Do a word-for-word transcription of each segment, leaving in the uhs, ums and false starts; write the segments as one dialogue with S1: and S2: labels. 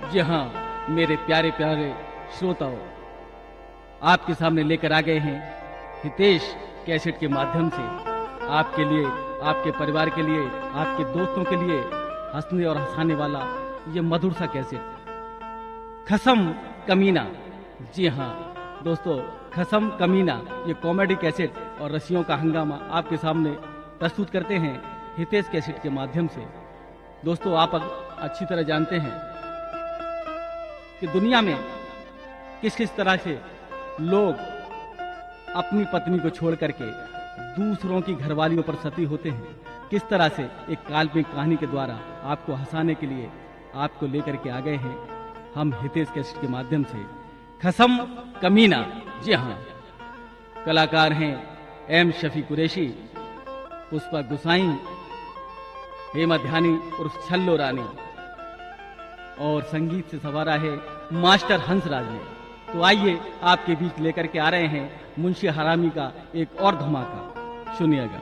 S1: जी हाँ मेरे प्यारे प्यारे श्रोताओं, आपके सामने लेकर आ गए हैं हितेश कैसेट के माध्यम से आपके लिए, आपके परिवार के लिए, आपके दोस्तों के लिए हंसने और हंसाने वाला ये मधुर सा कैसेट खसम कमीना। जी हाँ दोस्तों, खसम कमीना ये कॉमेडी कैसेट और रसियों का हंगामा आपके सामने प्रस्तुत करते हैं हितेश कैसेट के माध्यम से। दोस्तों आप अच्छी तरह जानते हैं कि दुनिया में किस किस तरह से लोग अपनी पत्नी को छोड़ करके दूसरों की घरवालियों पर सती होते हैं। किस तरह से एक काल्पनिक कहानी के द्वारा आपको हंसाने के लिए आपको लेकर के आ गए हैं हम हितेश कैसेट के माध्यम से खसम कमीना। जी हाँ, कलाकार हैं एम शफी कुरैशी, पुष्पा गुसाई, हेमा ध्यानी उर्फ छल्लो रानी और संगीत से सवारा है मास्टर हंसराज ने। तो आइए आपके बीच लेकर के आ रहे हैं मुंशी हरामी का एक और धमाका, सुनिएगा।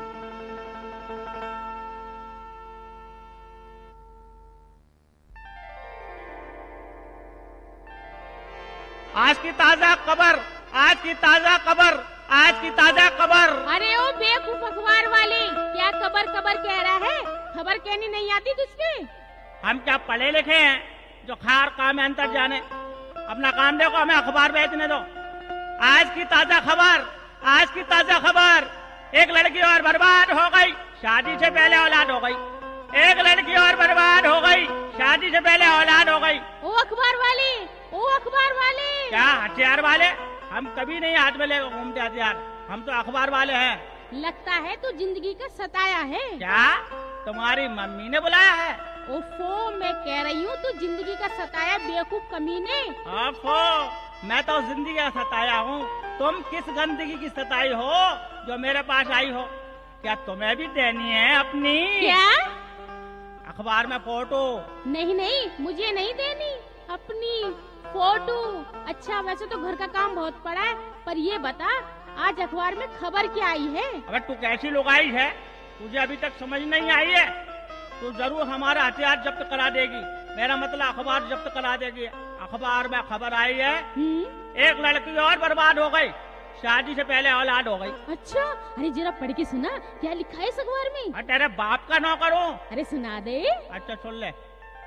S2: आज की ताजा खबर, आज की ताजा खबर, आज की ताजा खबर।
S3: अरे ओ बेवकूफ अखबार वाले, क्या खबर खबर कह रहा है? खबर कहनी नहीं आती तुझके?
S2: हम क्या पढ़े लिखे हैं जो खार काम में अंतर जाने? अपना काम देखो, हमें अखबार बेचने दो। आज की ताजा खबर, आज की ताजा खबर, एक लड़की और बर्बाद हो गई, शादी से पहले औलाद हो गई। एक लड़की और बर्बाद हो गई, शादी से पहले औलाद हो गई।
S3: ओ अखबार वाले, ओ अखबार वाले।
S2: क्या हथियार वाले? हम कभी नहीं हाथ में लेकर घूमते हथियार, हम तो अखबार वाले हैं।
S3: लगता है तू जिंदगी का सताया है।
S2: क्या तुम्हारी मम्मी ने बुलाया है?
S3: ओफो, मैं कह रही हूँ तू जिंदगी का सताया बेवकूफ कमीने।
S2: ओफो, मैं तो जिंदगी का सताया हूँ। तुम किस गंदगी की सताई हो जो मेरे पास आई हो? क्या तुम्हें भी देनी है अपनी?
S3: क्या?
S2: अखबार में फोटो?
S3: नहीं नहीं, मुझे नहीं देनी अपनी फोटो। अच्छा वैसे तो घर का काम बहुत पड़ा है, पर ये बता आज अखबार में खबर क्या आई है?
S2: अगर तू कैसी लुगाई है, तुझे अभी तक समझ नहीं आई है, तो जरूर हमारा हथियार जब्त करा देगी। मेरा मतलब अखबार जब्त करा देगी। अखबार में खबर आई है, एक लड़की और बर्बाद हो गई, शादी से पहले औलाद हो गई।
S3: अच्छा, अरे जरा पढ़ के सुना, क्या लिखा है इस अखबार में?
S2: तेरे बाप का नौकर हूँ।
S3: अरे सुना दे।
S2: अच्छा सुन ले।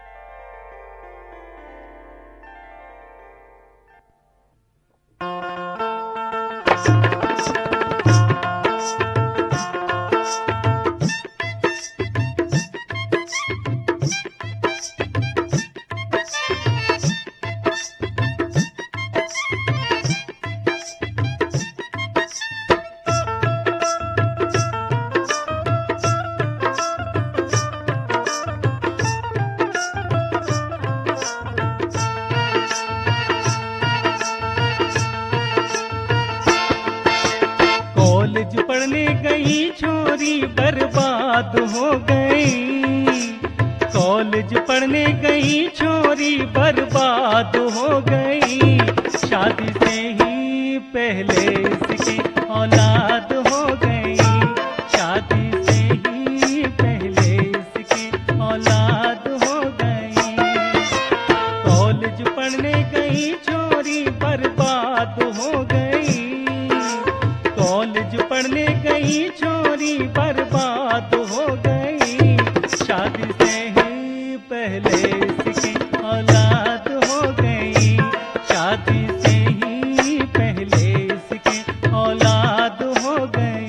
S4: पढ़ने गई छोरी बर्बाद हो गई, कॉलेज पढ़ने गई छोरी बर्बाद हो गई, शादी से ही पहले इसकी औलाद हो गई, शादी से ही पहले इसकी औलाद हो गई। कॉलेज पढ़ने गई छोरी बर्बाद हो गई, कॉलेज पढ़ने गई छोरी बर्बाद हो गई, शादी से ही पहले इसकी औलाद हो गई, शादी से ही पहले इसकी औलाद हो गई।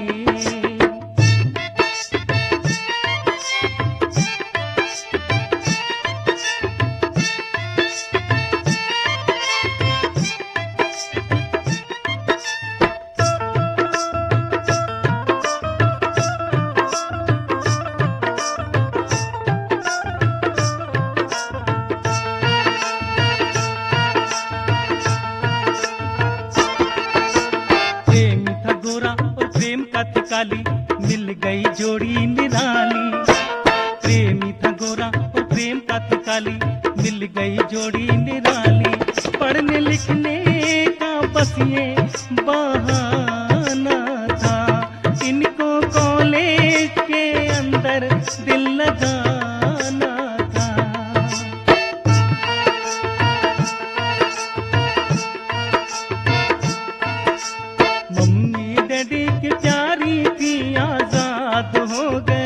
S4: काली मिल गई जोड़ी निराली, प्रेमी था गोरा और प्रेम का थी काली, मिल गई जोड़ी निराली, पढ़ने लिखने का बस ये बहाना था, इनको कॉलेज के अंदर दिल लगाना था। हो गए।